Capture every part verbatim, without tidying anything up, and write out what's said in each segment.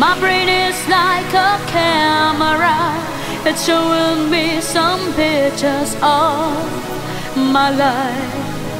My brain is like a camera. It's showing me some pictures of my life.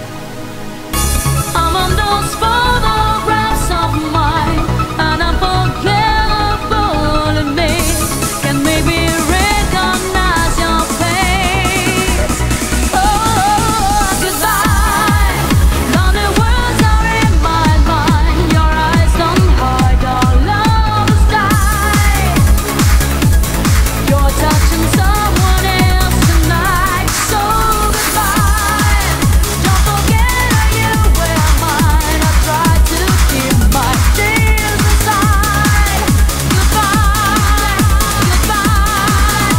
I'm on those photographs of mine, and unforgettable in me can make me recognize your face. Oh, goodbye. Lonely words are in my mind. Your eyes don't hide all of the sky. You're touching someone else tonight. So goodbye. Don't forget how you were mine. I tried to keep my tears inside. Goodbye, goodbye,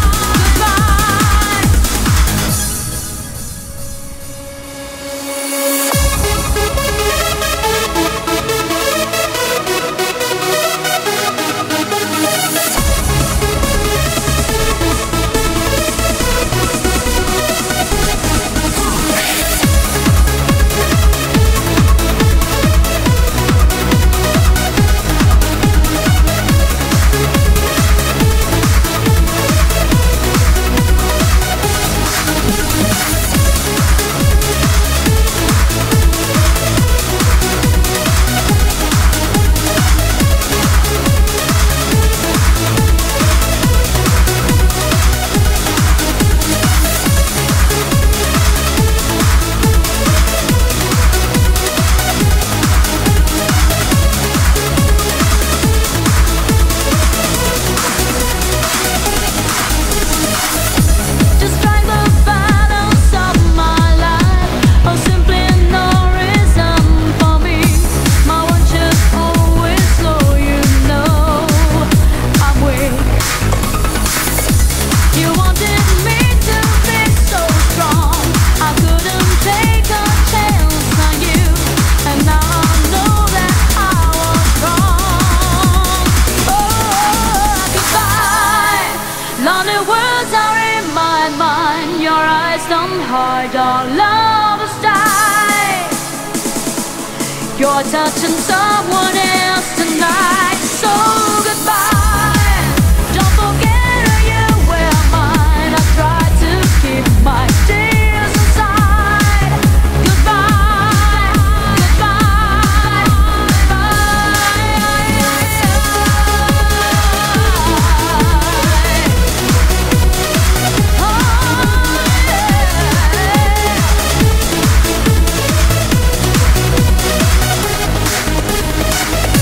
describe the battles of my life, or simply no reason for me. My one should always slow, you know I'm weak. You wanted me to be so strong, I couldn't take a chance on you, and now I know that I was wrong. Oh, goodbye. Lonely words are in my mind. Your eyes don't hide all of the sight. You're touching someone else tonight. So goodbye. Don't forget how you were mine. I tried to keep my tears inside. Goodbye, goodbye, goodbye.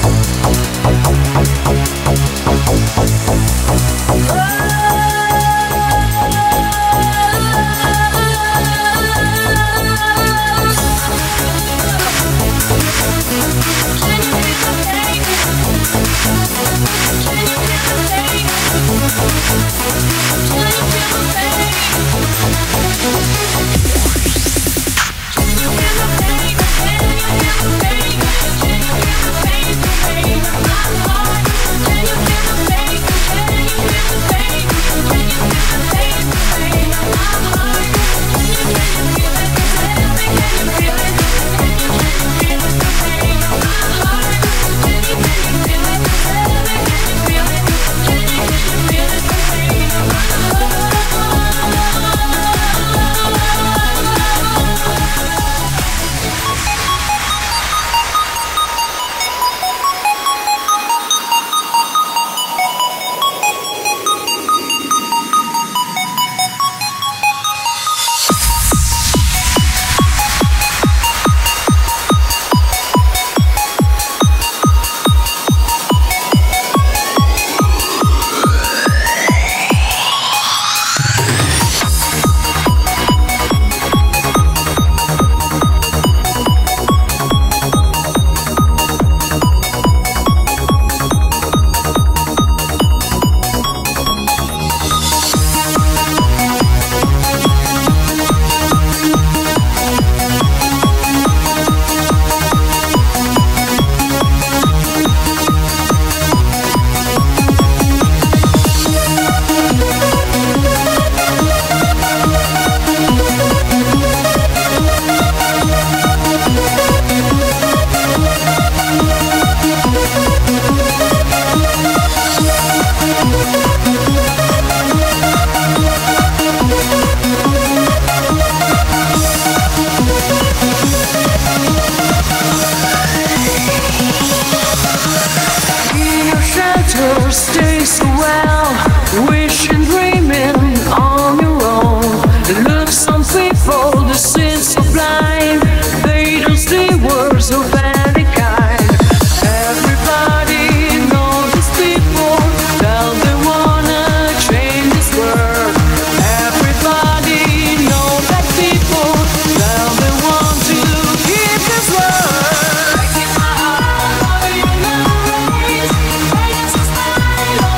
Breaking my heart, you know, race, race is style.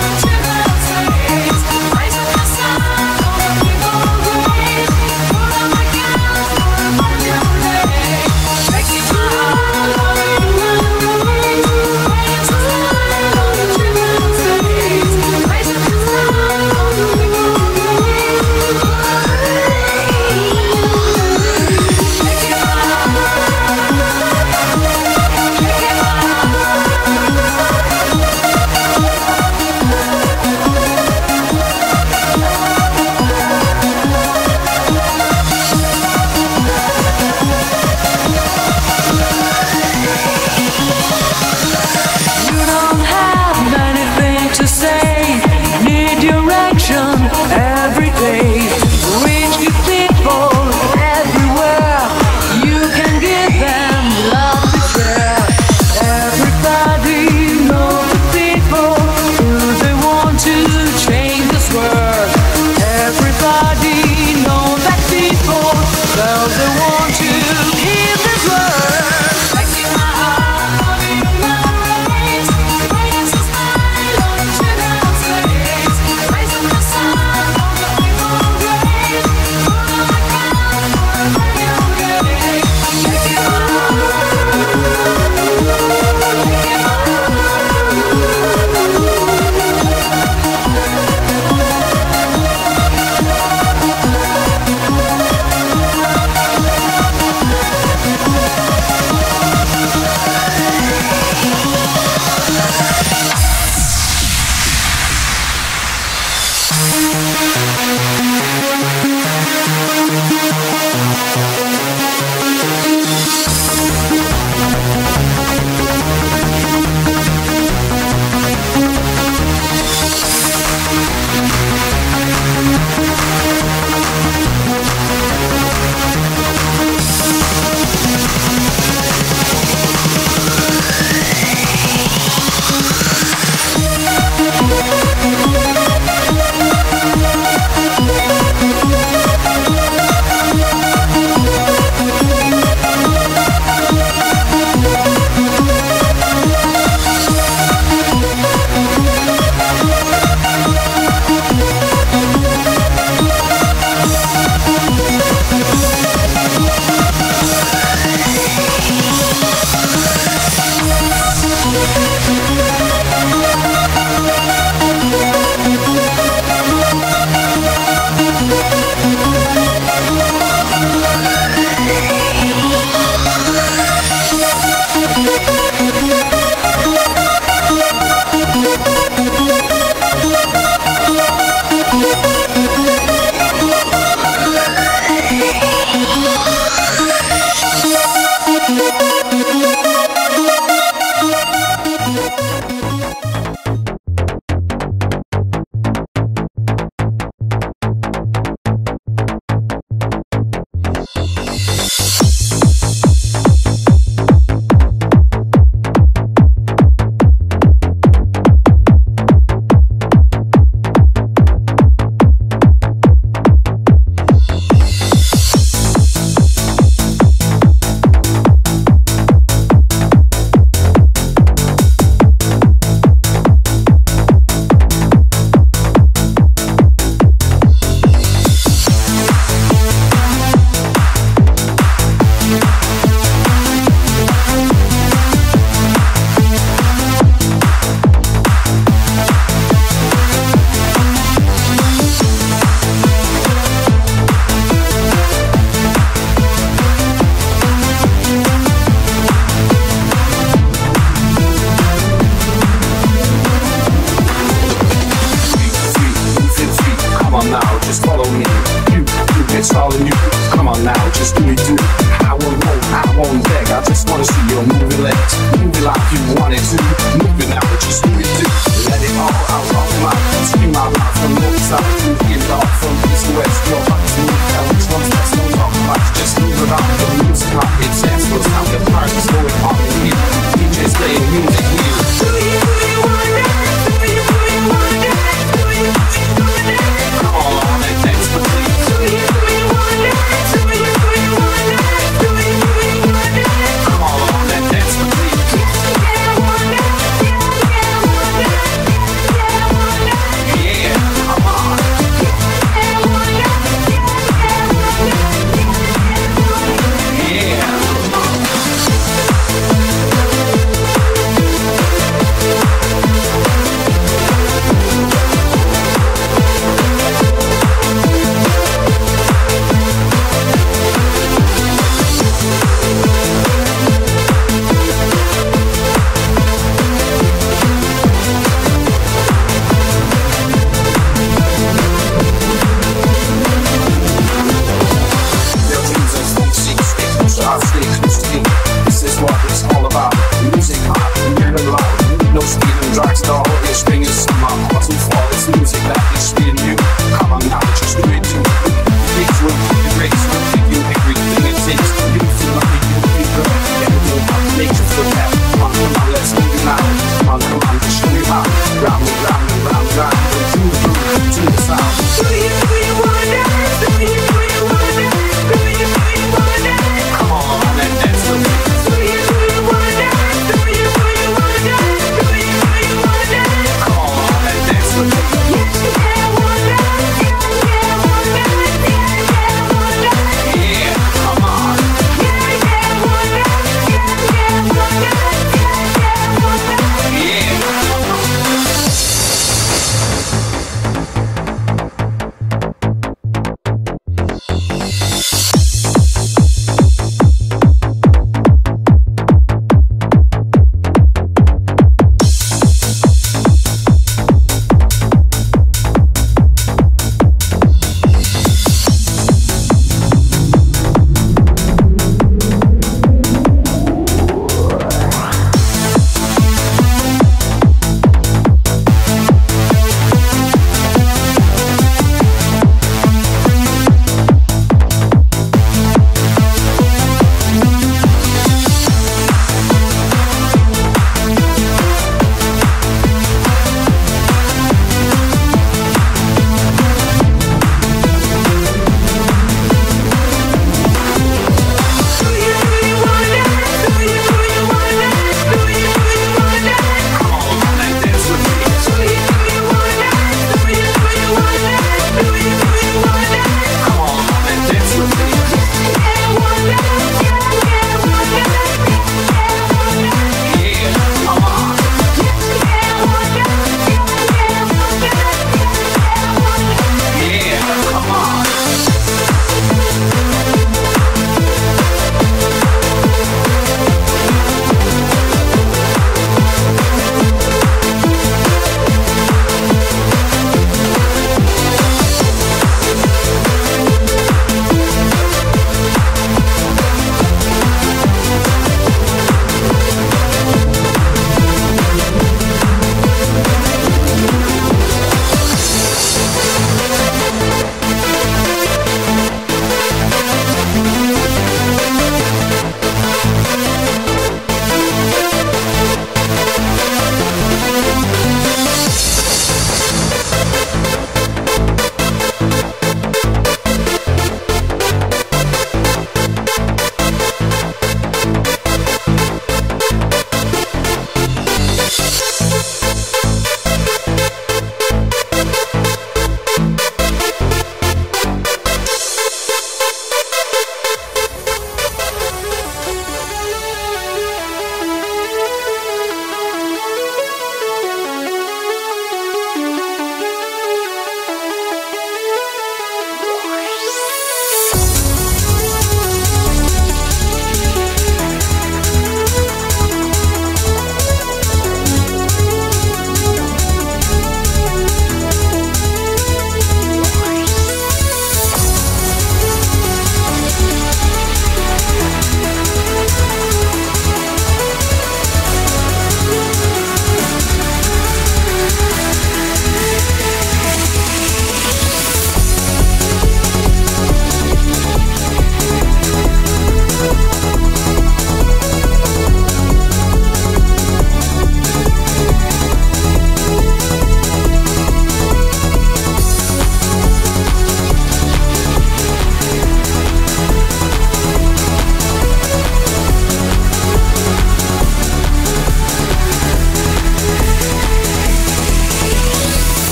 Come on and dance with me.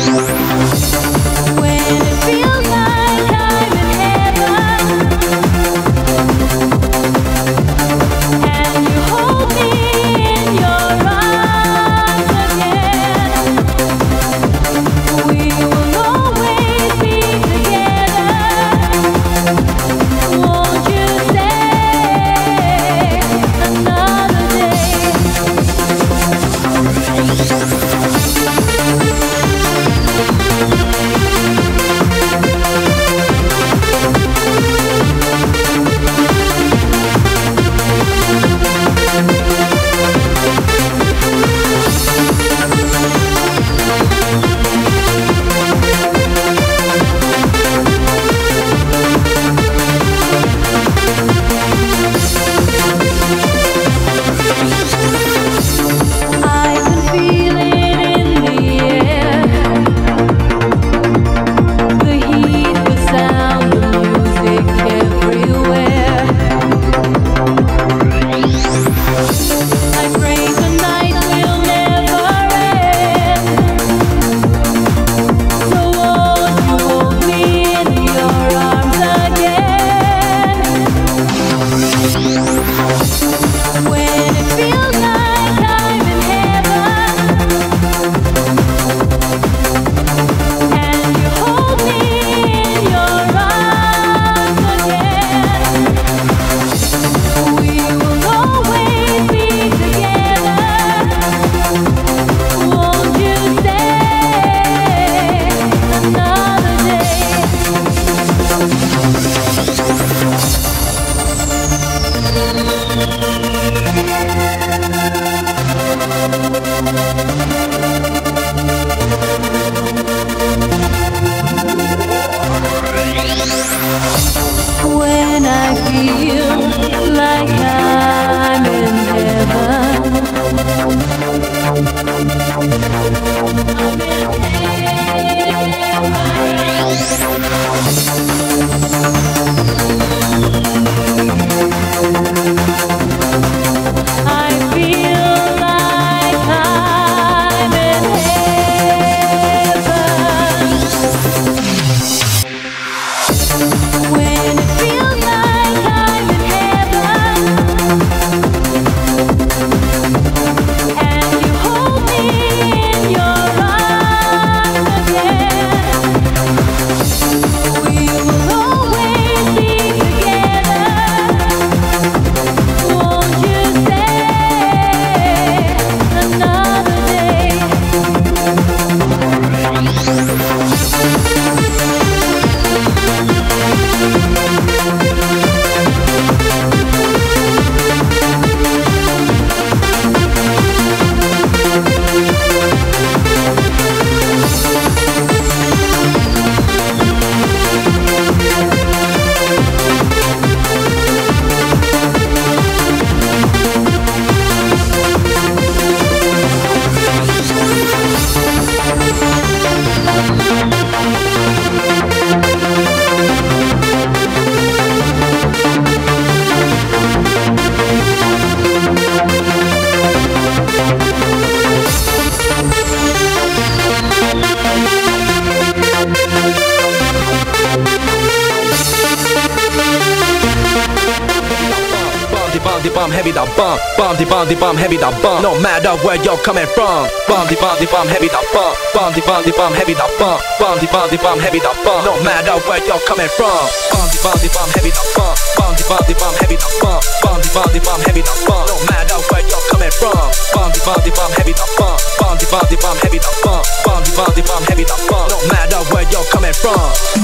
bum, heavy the bump, bum the bum the bum, heavy the bump. No matter where you're coming from, bum the bum the bum, heavy the bump, bum the bum the bum, heavy the bump, bum the bum the bum, heavy the bump. No matter where you're coming from, bum the bum the bum, heavy the bump, bum the bum the bum, heavy the bump, bum the bum the bum, heavy the bump. No matter where you're coming from, bum the bum the bum, heavy the bump, bum the bum the bum, heavy the bump, bum the bum the bum, heavy the bump. No matter where you're coming from.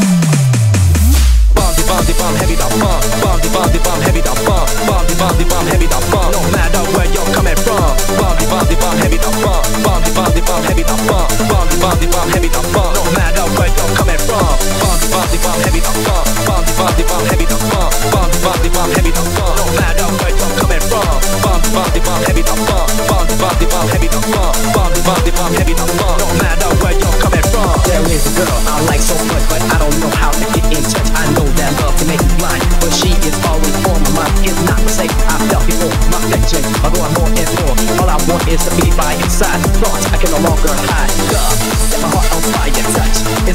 Bum the bum heavy the bump, bum the bum the bum heavy the bump, bum the bum the bum heavy the bump. No matter where you're coming from, bum the bum the bum heavy the bump, bum the bum the bum heavy the bump, bum the bum the bum heavy the bump. No matter where you're coming from, bum the bum the bum heavy the bump, bum the bum the bum heavy the bump, bum the bum the bum heavy the bump. No matter where you're coming from, bum the bum the bum heavy the bump, bum the bum the bum heavy the bump, bum the bum the bum heavy the bump. No matter where you're coming from. There is a girl I like so much, but I don't know how to get in touch. I know that love can make you blind, but she is always on my mind. It's not the same I felt before. My affection are going more and more. All I want is to be by your side. Thoughts I can no longer hide. Love, set my heart on fire.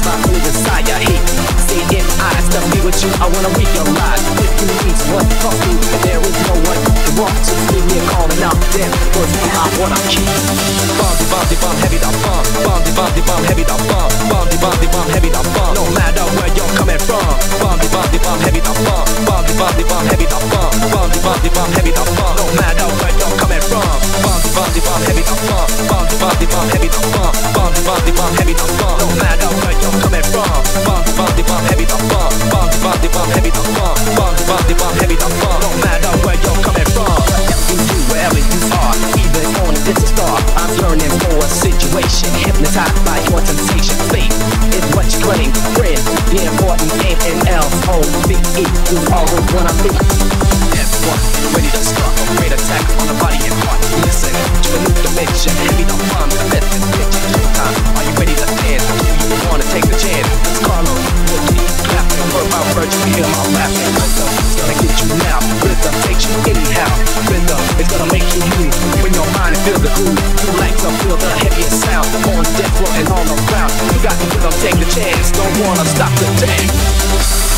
I only desire heat. See in eyes to be with you, I wanna realize. If you need one, talk to, and there is no one to walk to. Leave me a call and out there, cause I wanna keep. Bounty, bounty, bomb, heavy that bomb. Bounty, bounty, bomb, heavy that bomb. Bounty, bounty, bomb, heavy that bomb. No matter where you're coming from. Bounty, bounty, bomb, heavy that bomb. Bounty, bounty, bomb, heavy that bomb. Bounty, bounty, bomb, heavy that bomb. No matter where you're coming from. Bounty, bounty, bomb, heavy that bomb. Bounty, bounty, bomb, heavy that bomb. Bounty, bounty, bomb, heavy that bomb. No matter where you're coming from. Bounty, bounty, bomb, heavy that bomb. Bounty, bounty, bomb, heavy that bomb. Bounty, bounty, bomb, heavy that bomb. No matter where you're coming from. Whatever you do, wherever you are, even on a distant star, I'm learning for a situation, hypnotized by your temptation. Faith is what you claim, friend, the important name in L O V E, who's always wanna be. Everyone ready to start a great attack on the body and heart. Listen to a new dimension, heavy the bomb, the let this picture showtime. Are you ready to dance? Do you wanna take the chance? It's Carlos, we'll keep clapping, word by word, you hear my laughing. Rhythm is gonna get you now, rhythm takes you anyhow. Rhythm is gonna make you move, bring your mind and feel the groove. You like to feel the heaviest sound, on deck floor and all around. You got the rhythm, take the chance, don't wanna stop the dance.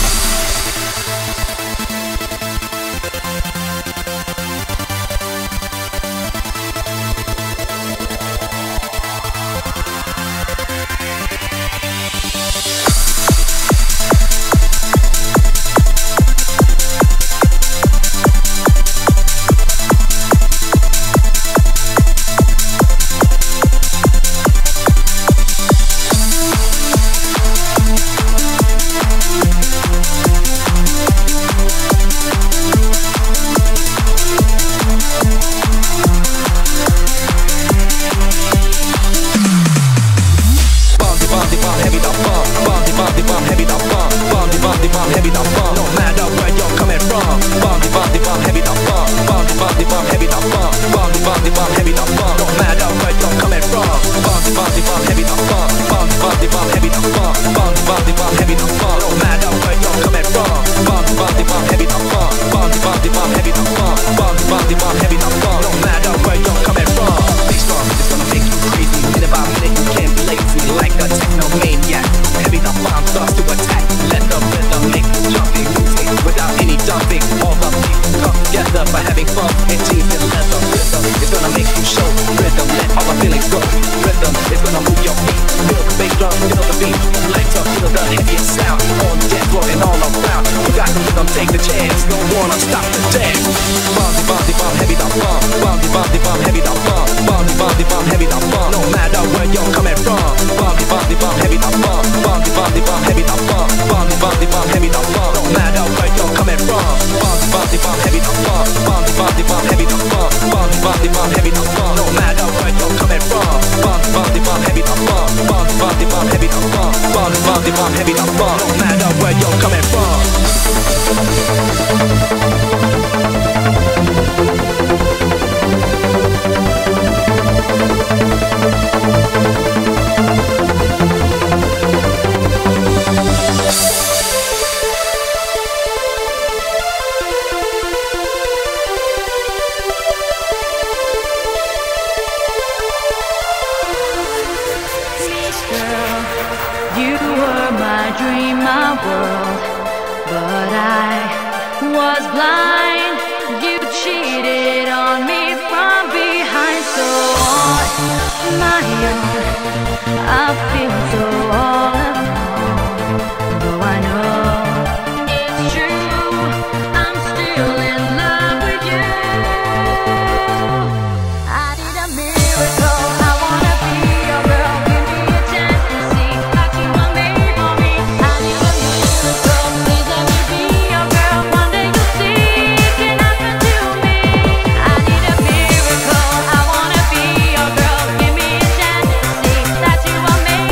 That you are made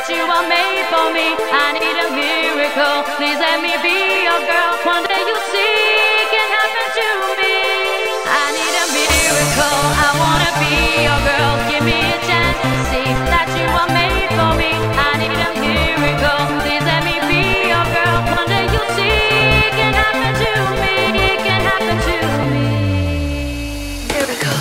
that you are made for me. I need a miracle. Please let me be your girl. One day you'll see it can happen to me. I need a miracle. I wanna be your girl. Give me a chance to see that you are made for me. I need a miracle. Please let me be your girl. One day you'll see it can happen to me. It can happen to me. Miracle.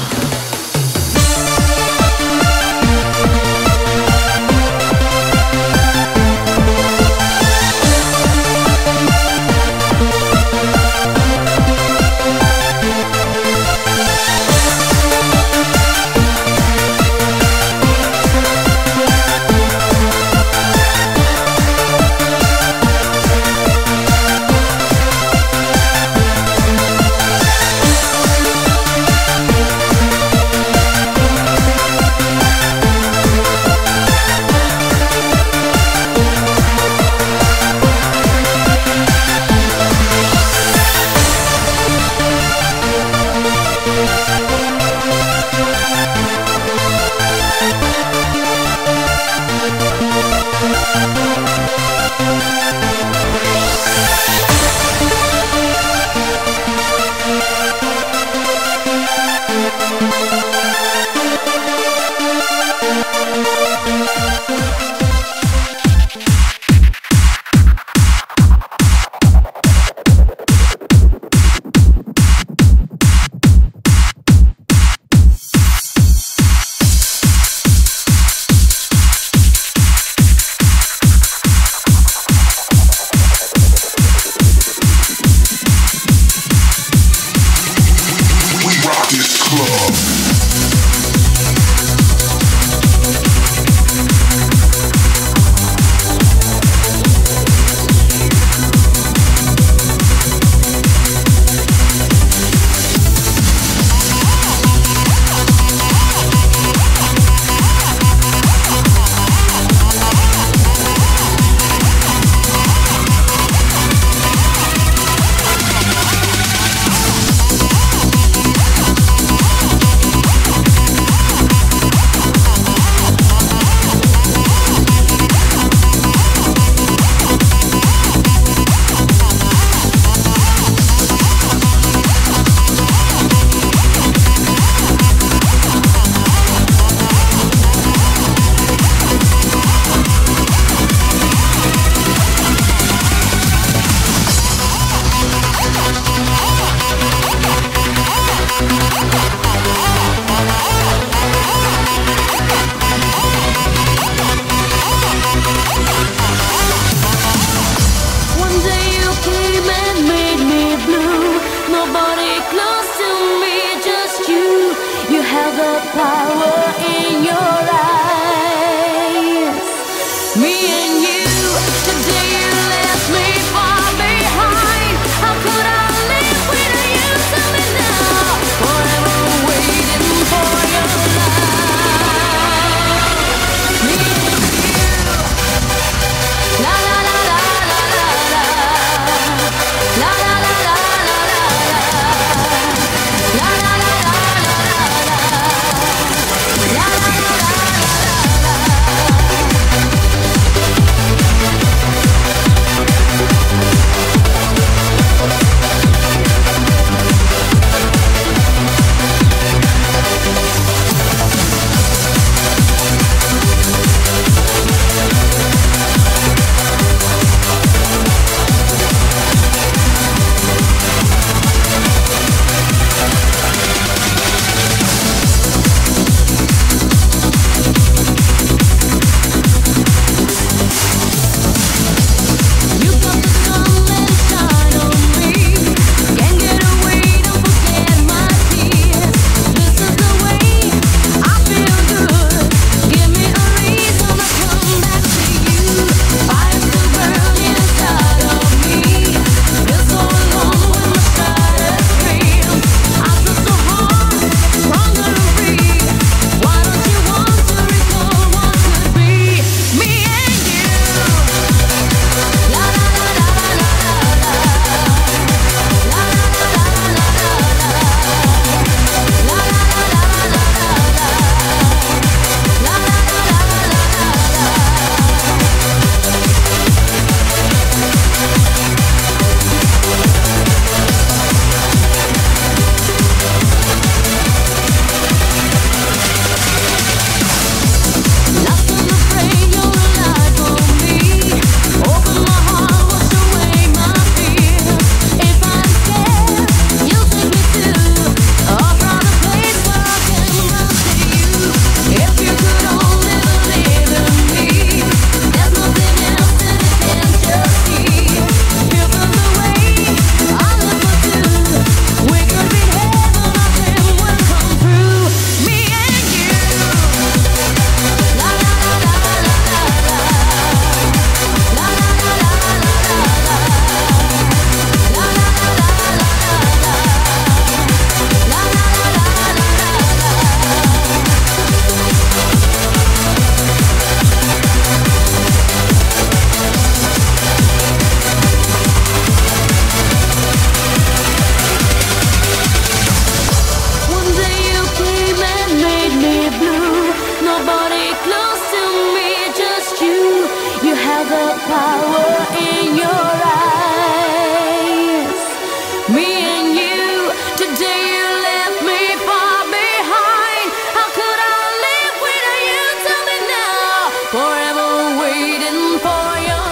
the power in your eyes. Me and you, today you left me far behind. How could I live without you? Tell me now. Forever waiting for your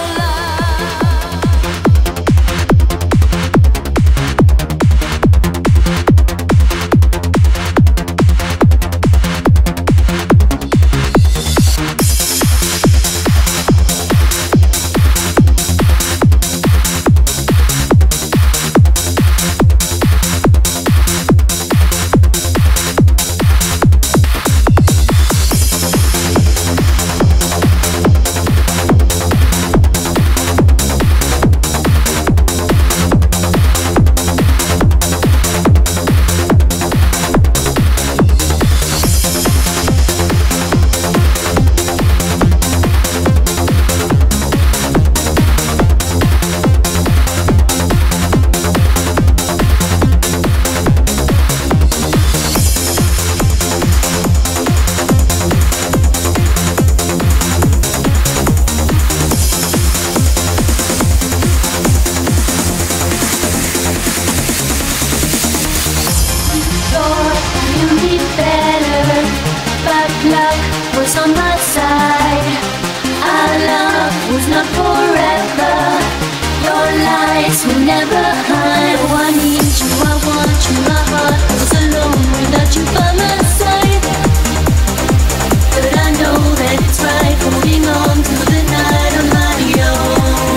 was on my side. Our love was not forever. Your lights will never hide. Oh, I need you, I want you. My heart was alone without you by my side. But I know that it's right, holding on to the night on my own.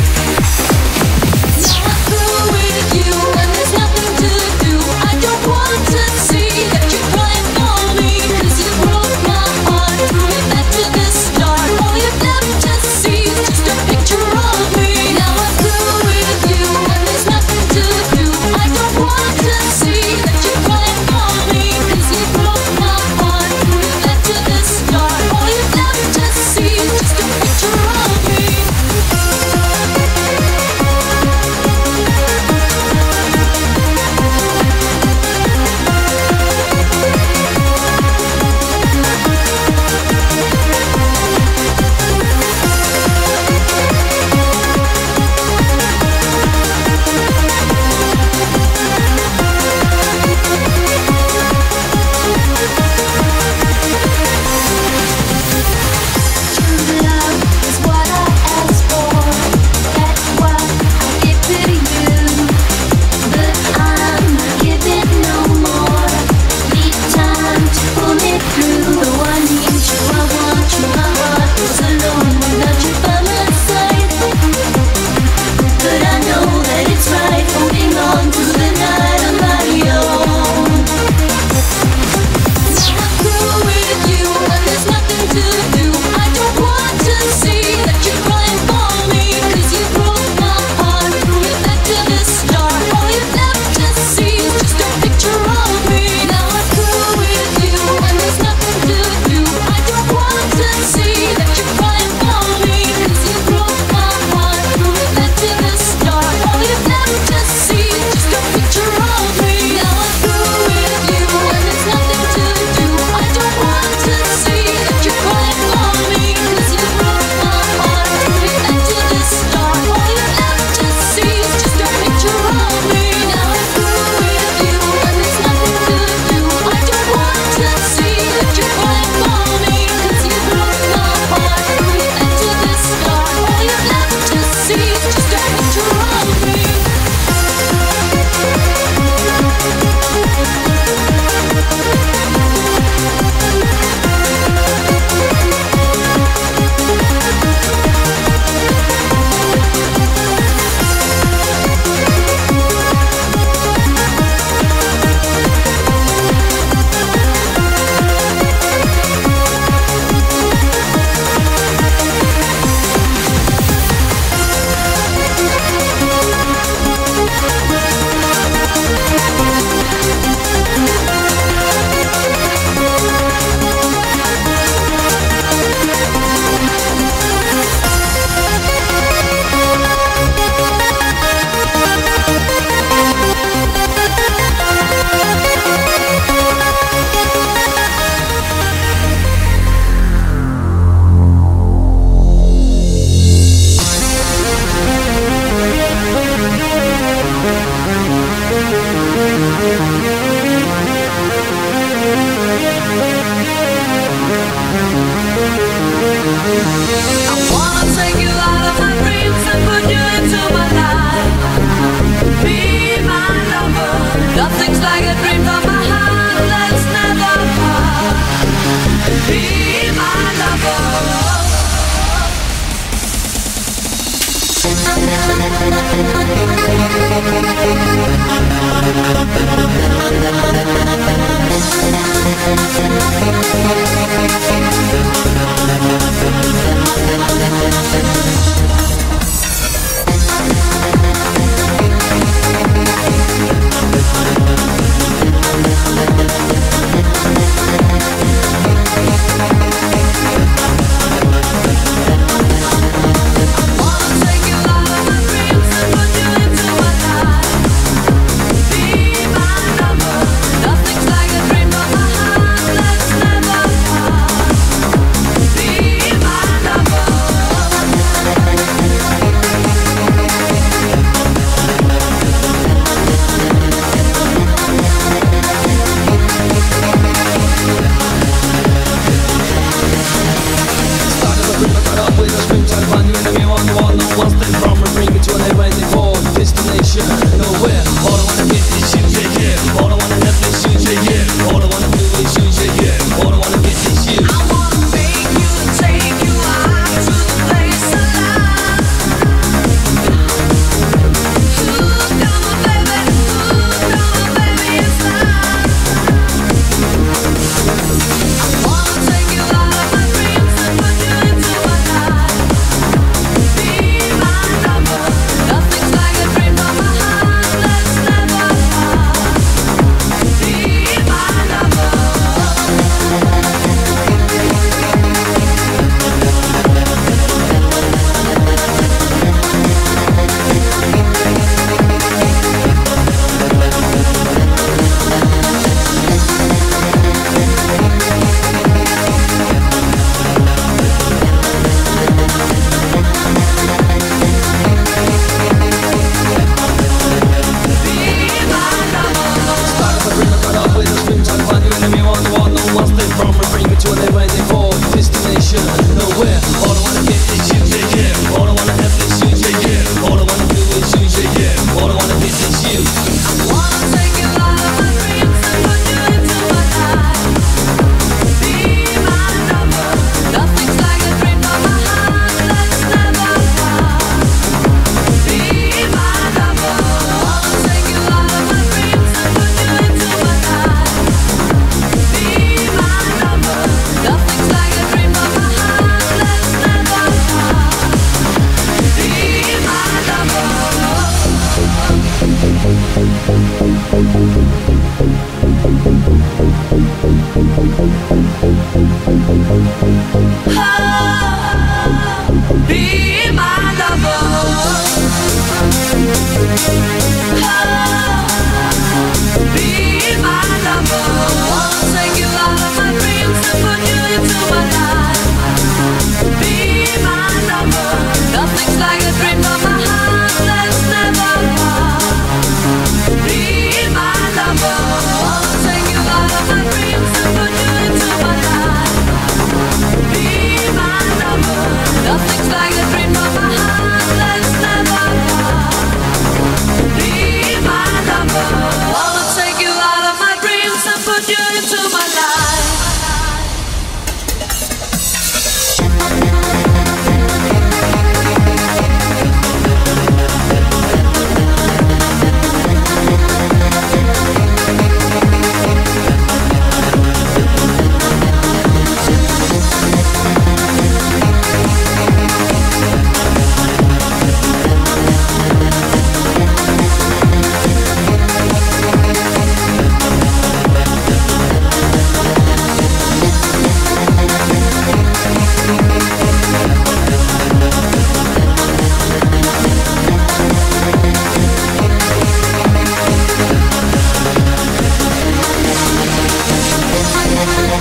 Now I'm through with you and there's nothing to do. I don't want to see that you're crying for me, 'cause you broke my heart, threw me back to the start. All you've left to see is just a picture of me. Now I'm through with you and there's nothing to do. I don't want to see that you're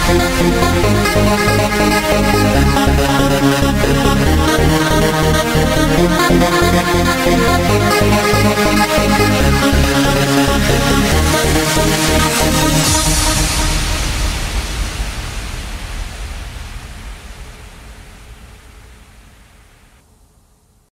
Thank